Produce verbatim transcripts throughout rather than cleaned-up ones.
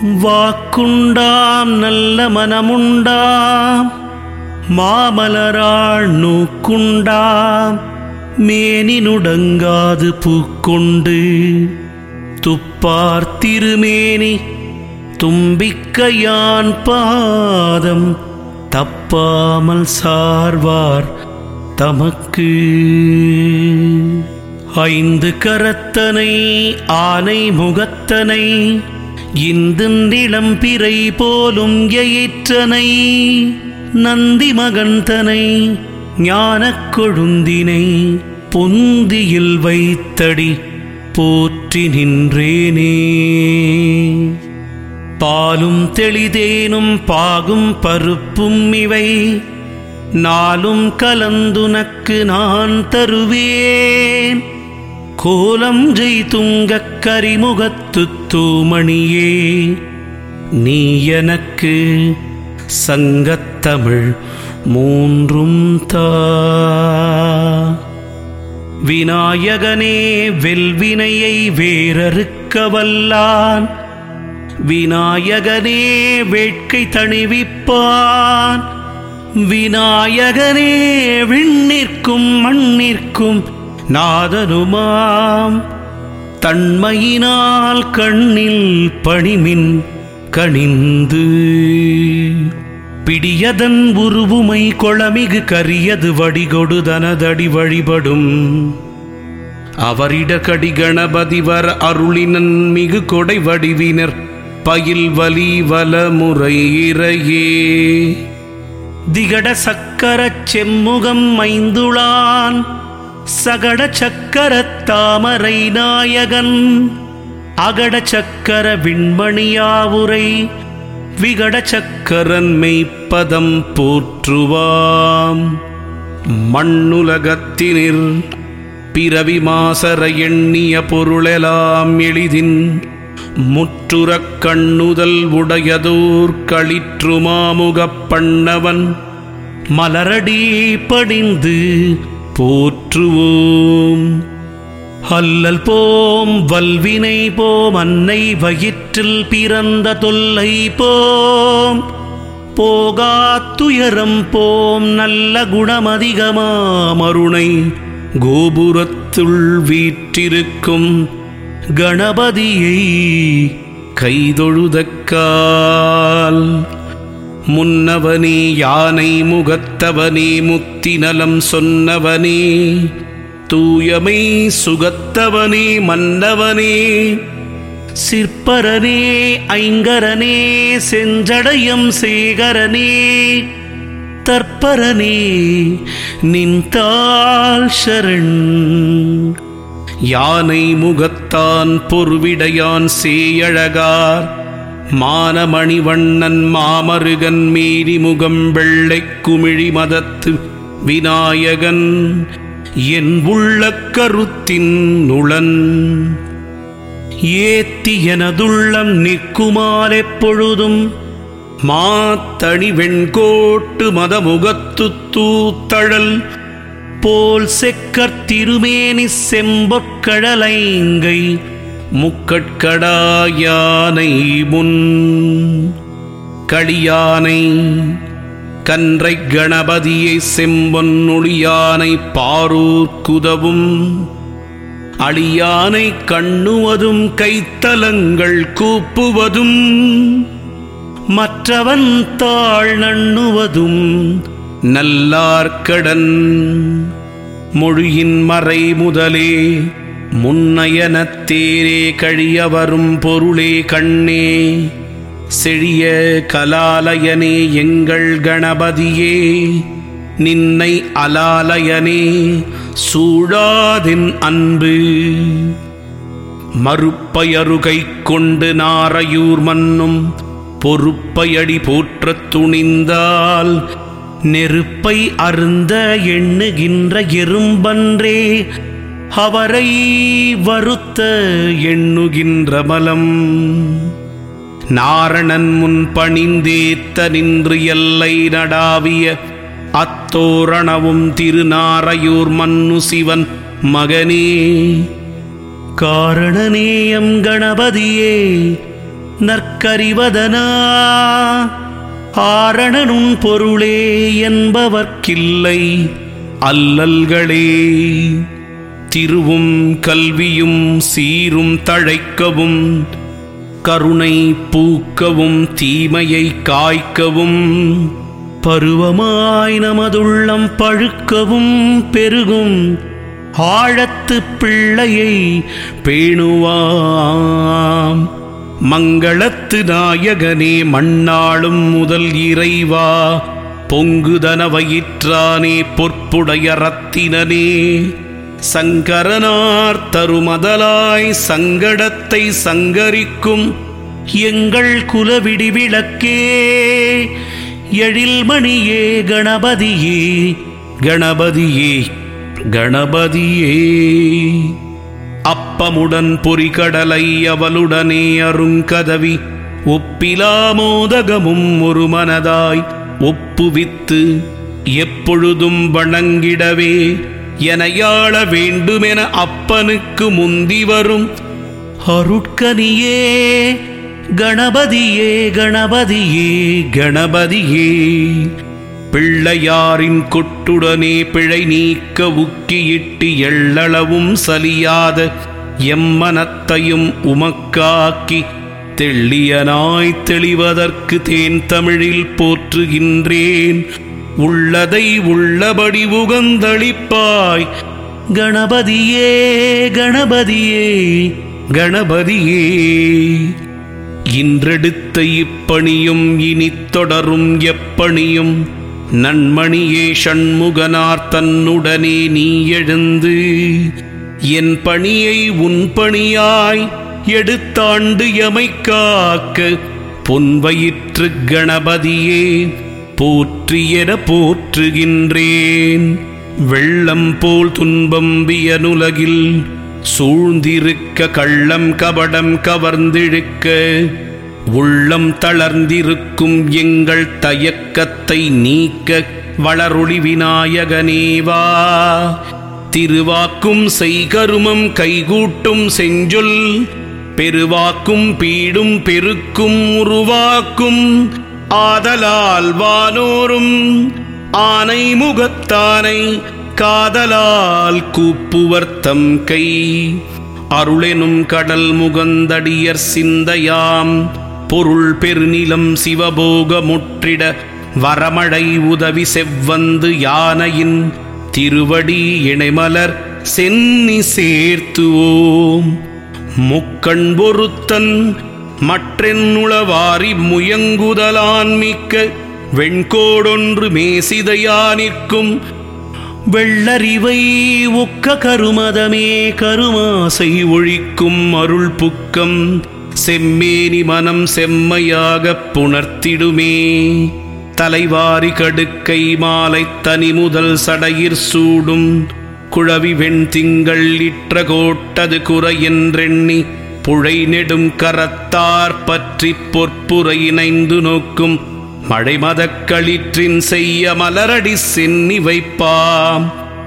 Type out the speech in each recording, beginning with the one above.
வாக்குண்டாம் நல்ல மனமுண்டாம் மாமலராள் நோக்குண்டாம் மேனி நுடங்காது பூக்கொண்டு துப்பார் திருமேனி தும்பிக்கையான் பாதம் தப்பாமல் சார்வார் தமக்கு. ஐந்து கரத்தனை ஆனை முகத்தனை இந்து நிளம்பிறை போலும் எயிற்றனை நந்தி மகந்தனை ஞானக் கொழுந்தினை பொந்தியில் வைத்தடி போற்றி நின்றேனே. பாலும் தெளிதேனும் பாகும் பருப்பும் இவை நாளும் கலந்துனக்கு நான் தருவேன். கோலம் ஜெய் துங்கக் கரிமுகத்து தூமணியே நீ எனக்கு சங்கத்தமிழ் மூன்றும் தா. விநாயகனே வெல்வினையை வேறறுக்க வல்லான் விநாயகனே வேட்கை தணிவிப்பான். விநாயகனே விண்ணிற்கும் மண்ணிற்கும் நாதனுமாம் தன்மையினால் கண்ணில் பணிமின் கணிந்து. பிடியதன் உருவுமை கொளமிகு கரியது வடிகொடு தனதடி வழிபடும் அவரிட கடி கணபதிவர் அருளினன் மிகு கொடை வடிவினர் பயில் வலி வலமுறை இறையே. திகட சக்கரச் செம்முகம் மைந்துளான் சகட சக்கரத் தாமரை நாயகன் அகட சக்கர விண்மணியாவுரை விகட சக்கரன் மெய்ப்பதம் போற்றுவாம். மண்ணுலகத்தினில் பிறவி மாசர எண்ணிய பொருளெலாம் எளிதின் முற்றுறக் கண்ணுதல் உடையதோர் களிற்றுமாமுகப் பண்ணவன் மலரடி பணிந்து போற்றுவோம். அல்லல் போம் வல்வினை போம் அன்னை வயிற்றில் பிறந்த தொல்லை போம் போகாத்துயரம் போம் நல்ல குணமதிகமாமருணை கோபுரத்துள் வீற்றிருக்கும் கணபதியை கைதொழுதக்கால். முன்னவனே யானை முகத்தவனே முத்திநலம் சொன்னவனே தூயமை சுகத்தவனே மன்னவனே சிற்பரனே ஐங்கரனே செஞ்சடையம் சேகரனே தற்பரனே நின்றாள் சரண். யானை முகத்தான் பொருவிடையான் சேயழகார் மானமணிவண்ணன் மாமருகன் மேரி முகம் வெள்ளை குமிழி மதத்து விநாயகன் என் உள்ள கருத்தின் நுளன் ஏத்தி எனதுள்ளம் நிற்குமால் எப்பொழுதும் மாத்தணி வெண்கோட்டு மதமுகத்து தூத்தழல் போல் செக்கர் திருமேனி செம்பொற்கழலைங்கை முக்கட்கடாயானை முன் களியானை கன்றை கணபதியை செம்பொன்னொழியானை பாரூர்க்குதவும் அழியானை கண்ணுவதும் கைத்தலங்கள் கூப்புவதும் மற்றவன் தாழ் நண்ணுவதும் நல்லார்கடன் மொழியின் மறை முதலே முன்னயனத்தேரே கழியவரும் பொருளே கண்ணே செழிய கலாலயனே எங்கள் கணபதியே நின்னை அலாலயனே சூழாதின் அன்பு. மறுப்பையருகை கொண்டு நாரையூர் மன்னும் பொறுப்பையடி போற்றத் துணிந்தால் நெருப்பை அருந்த எண்ணுகின்ற எறும்பன்றே அவரை வருத்த எண்ணுகின்ற மலம். நாரணன் முன் பணிந்தேத்த நின்று எல்லை நடாவிய அத்தோரணவும் திருநாரையூர் மன்னு சிவன் மகனே காரணநேயம் கணபதியே நற்கறிவதனா ஆரணனுன் பொருளே என்பவர்க்கில்லை அல்லல்களே. திருவும் கல்வியும் சீரும் தழைக்கவும் கருணை பூக்கவும் தீமையை காய்க்கவும் பருவமாய் நமதுள்ளம் பழுக்கவும் பெருகும் ஆழத்து பிள்ளையை பேணுவாம். மங்களத்து நாயகனே மண்ணாளும் முதல் இறைவா பொங்குதன வயிற்றானே பொற்புடைய ரத்தினனே சங்கரனார் தருமதலாய் சங்கடத்தை சங்கரிக்கும் எங்கள் குலவிடி விளக்கே எழில்மணியே கணபதியே கணபதியே கணபதியே. அப்பமுடன் பொறிகடலை அவளுடனே அருங்கதவி ஒப்பிலா மோதகமும் ஒரு மனதாய் ஒப்புவித்து எப்பொழுதும் வணங்கிடவே எனையாள வேண்டுமென அப்பனுக்கு முந்தி வரும் அருட்கனியே கணபதியே கணபதியே கணபதியே. பிள்ளையாரின் கொட்டுடனே பிழை நீக்க உக்கியிட்டு எள்ளளவும் சலியாத எம்மனத்தையும் உமக்காக்கி தெள்ளியனாய் தெளிவதற்கு தேன் தமிழில் போற்றுகின்றேன். உள்ளதை உள்ளபடி உகந்தளிப்பாய் கணபதியே கணபதியே கணபதியே. இன்றெடுத்த இப்பணியும் இனித் தொடரும் எப்பணியும் நன்மணியே ஷண்முகனார் தன்னுடனே நீ எழுந்து என் பணியை உன் பணியாய் எடுத்தாண்டு எமை காக்க பொன்வயிற்று கணபதியே போற்றியென போற்றுகின்றேன். வெள்ளம் போல் துன்பம் வியனுலகில் சூழ்ந்திருக்க கள்ளம் கபடம் கவர்ந்திழுக்க உள்ளம் தளர்ந்திருக்கும் எங்கள் தயக்கத்தை நீக்க வளரொளி விநாயகனேவா. திருவாக்கும் செய்கருமம் கைகூட்டும் செஞ்சொல் பெருவாக்கும் பீடும் பெருக்கும் உருவாக்கும் ஆதலால் வானோரும் ஆனை முகத்தானை காதலால் கூப்புவர்த்தம் கை அருளெனும் கடல் முகந்தடியர் சிந்தையாம் பொருள் பெருநிலம் சிவபோக முற்றிட வரமழை உதவி செவ்வந்து யானையின் திருவடி இணைமலர் சென்னி சேர்த்துவோம். முக்கண் பொருத்தன் மற்றென்னுளவாரி முயங்குதலான் மிக்க வெண்கோடொன்று மேசிதையானிற்கும் வெள்ளறிவை ஒக்க கருமதமே கருமாசை ஒழிக்கும் அருள் புக்கம் செம்மேனி மனம் செம்மையாகப் புணர்த்திடுமே. தலைவாரி கடுக்கை மாலை தனி முதல் சடையிற் சூடும் குழவி வெண் திங்கள் இற்ற கோட்டது குறை என்றெண்ணி புழை நெடும் கரத்தார் பற்றி பொற்புரை இணைந்து நோக்கும் மழைமதக்களிற்றின் செய்ய மலரடி சென்னி வைப்பாம்.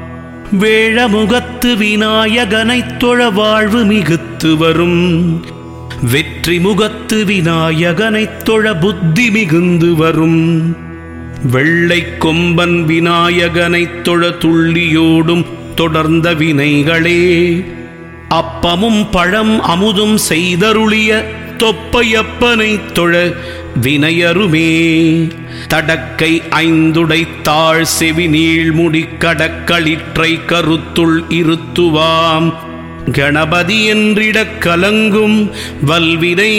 வேழமுகத்து விநாயகனைத் தொழ வாழ்வு மிகுத்து வரும் வெற்றி முகத்து விநாயகனைத் தொழ புத்தி மிகுந்து வரும். வெள்ளை கொம்பன் விநாயகனைத் தொழ துள்ளியோடும் தொடர்ந்த வினைகளே அப்பமும் பழம் அமுதும் செய்தருளிய தொப்பையப்பனைத் தொழ வினையருமே. தடக்கை ஐந்துடை தாழ் செவி நீள்முடி கடக்களிற்றை கருத்துள் இருத்துவாம் கணபதி என்றிடக் கலங்கும் வல்வினை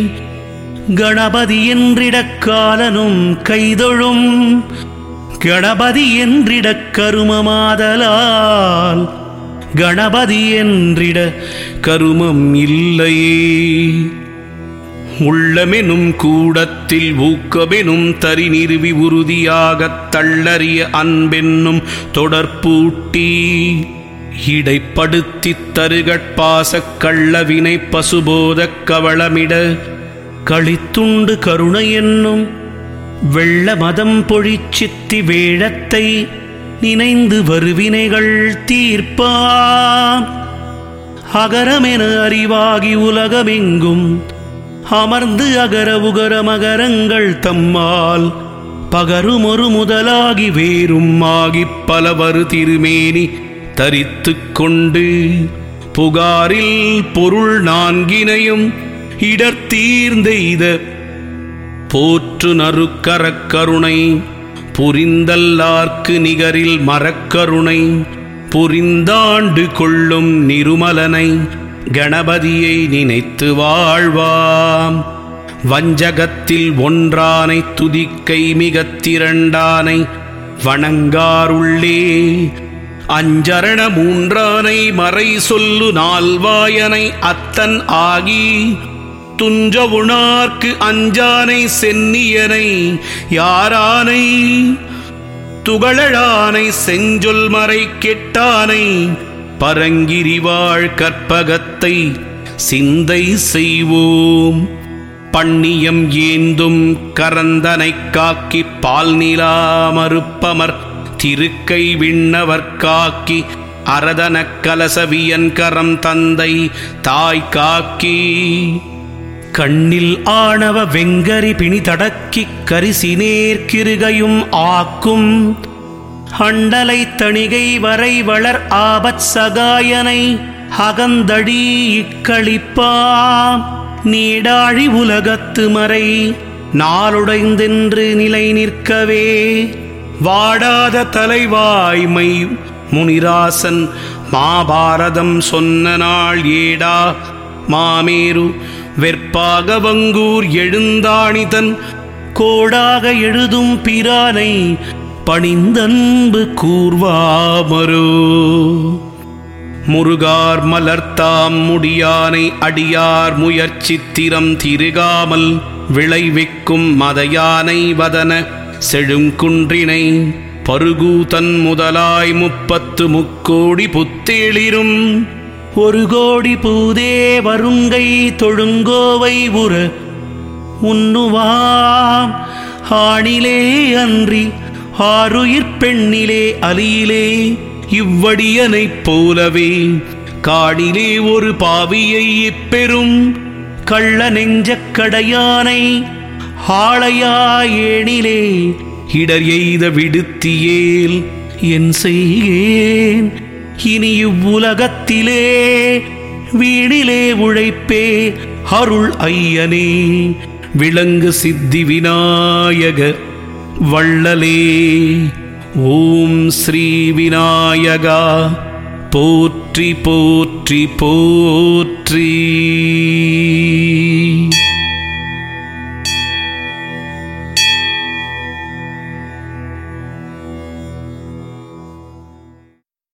கணபதி என்றிடக் காலனும் கைதொழும் கணபதி என்றிடக் கருமமாதலால் கணபதி என்றிட கருமம் இல்லையே. உள்ளமெனும் கூடத்தில் ஊக்கமெனும் தரி நிறுவி உறுதியாகத் தள்ளறிய அன்பென்னும் தொடர்பூட்டி இடைப்படுத்தித் தருகட்பாசக் கள்ளவினை பசுபோதக் கவளமிட களித்துண்டு கருணை என்னும் வெள்ள மதம் பொழிச்சித்தி வேழத்தை நினைந்து வருவினைகள் தீர்ப்பான். அகரமென அறிவாகி உலகமெங்கும் அமர்ந்து அகர உகர மகரங்கள் தம்மால் பகருமொரு முதலாகி வேறும் ஆகிப் பலவரு திருமேனி தரித்து கொண்டு புகாரில் பொருள் நான்கினையும் இடர்த்தீர்ந்தெய்த போற்று நறுக்கரக்கருணை புரிந்தல்லார்க்கு நிகரில் மரக்கருணை புரிந்தாண்டு கொள்ளும் நிருமலனை கணபதியை நினைத்து வாழ்வாம். வஞ்சகத்தில் ஒன்றானை துதிக்கை மிகத் திரண்டானை வணங்காருள்ளே அஞ்சரண மூன்றானை மறை சொல்லு நால்வாயனை அத்தன் ஆகி துஞ்ச உணார்க்கு அஞ்சானை சென்னியனை யாரானை துகளழானை செஞ்சொல் மறை கெட்டானை பரங்கிரிவாழ் கற்பகத்தை சிந்தை செய்வோம். பண்ணியம் ஏந்தும் கரந்தனை காக்கி பால் நிலா மறுப்பமர் திருக்கை விண்ணவர் காக்கி அரதன கலசவியன் கரம் தந்தை தாய் காக்கி கண்ணில் ஆணவ வெங்கரி பிணி தடக்கி கரிசினேர்கிருகையும் ஆக்கும் அண்டலை தணிகை வரை வளர் ஆபத் சகாயனை அகந்தடி இக்களிப்பாம். நீடாழி உலகத்து மறை நாளுடைந்தென்று நிலை நிற்கவே வாடாத தலைவாய்மை முனிராசன் மாபாரதம் சொன்ன நாள் ஏடா மாமேரு வெற்பாக வங்கூர் எழுந்தாணிதன் கோடாக எழுதும் பிரானை பணிந்தன்பு கூர்வாமரோ. முருகார் மலர்த்தாம் முடியானை அடியார் முயற்சித்திரம் திருகாமல் விளைவிக்கும் மதயானை வதன செழுங்குன்றினை பருகூதன் முதலாய் முப்பத்து முக்கோடி புத்தேளிரும் ஒரு கோடி பூதே வருங்கை தொழுங்கோவை உற உண்ணுவாம். ஆணிலே அன்றி ஆறுயிர் பெண்ணிலே அலியிலே இவ்வடியனைப் போலவே காடிலே ஒரு பாவியை இப்பெரும் கள்ள நெஞ்சக் கடையானை ஆளையாயேனிலே இடர் எய்த விடுத்தியேல் என் செய்கேன் இனி இவ்வுலகத்திலே வீணிலே உழைப்பே அருள் ஐயனே விளங்கு சித்தி விநாயக வள்ளலே. ஓம் ஸ்ரீ விநாயகா போற்றி போற்றி போற்றி.